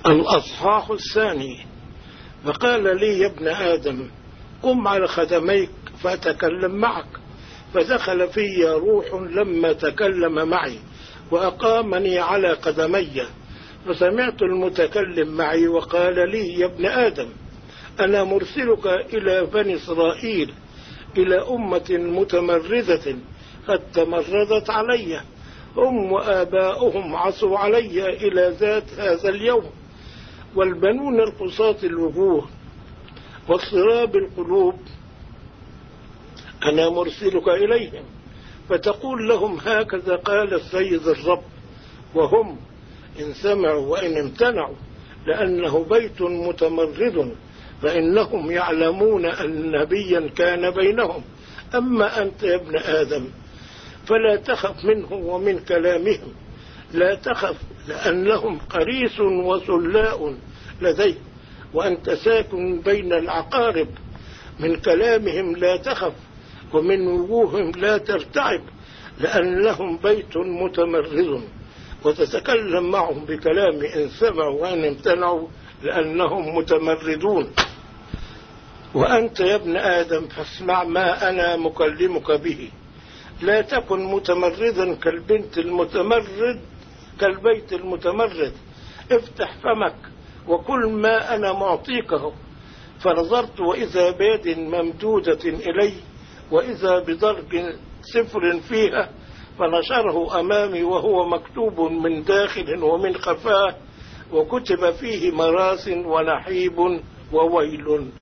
الأصحاح الثاني. فقال لي يا ابن آدم قم على خدميك فأتكلم معك. فدخل في روح لما تكلم معي وأقامني على قدمي. فسمعت المتكلم معي وقال لي يا ابن آدم أنا مرسلك إلى بني إسرائيل، إلى أمة متمردة قد تمردت علي، هم وآباؤهم عصوا علي إلى ذات هذا اليوم، والبنون القصاة الوجوه والصراب القلوب أنا مرسلك إليهم. فتقول لهم هكذا قال السيد الرب، وهم إن سمعوا وإن امتنعوا، لأنه بيت متمرد، فإنهم يعلمون أن نبيا كان بينهم. أما أنت يا ابن آدم فلا تخف منهم ومن كلامهم، لا تخف، لأنهم قريس وسلاء لدي، وأنت ساكن بين العقارب. من كلامهم لا تخف، ومن وجوههم لا ترتعب، لأنهم بيت متمرد. وتتكلم معهم بكلام إن سمعوا وإن امتنعوا، لأنهم متمردون. وأنت يا ابن آدم فاسمع ما أنا مكلمك به. لا تكن متمردا كالبنت المتمرد، كالبيت المتمرد. افتح فمك وكل ما أنا معطيكه. فنظرت وإذا بيد ممدودة إلي، وإذا بضرب سفر فيها، فنشره أمامي وهو مكتوب من داخل ومن خفاه، وكتب فيه مراس ونحيب وويل.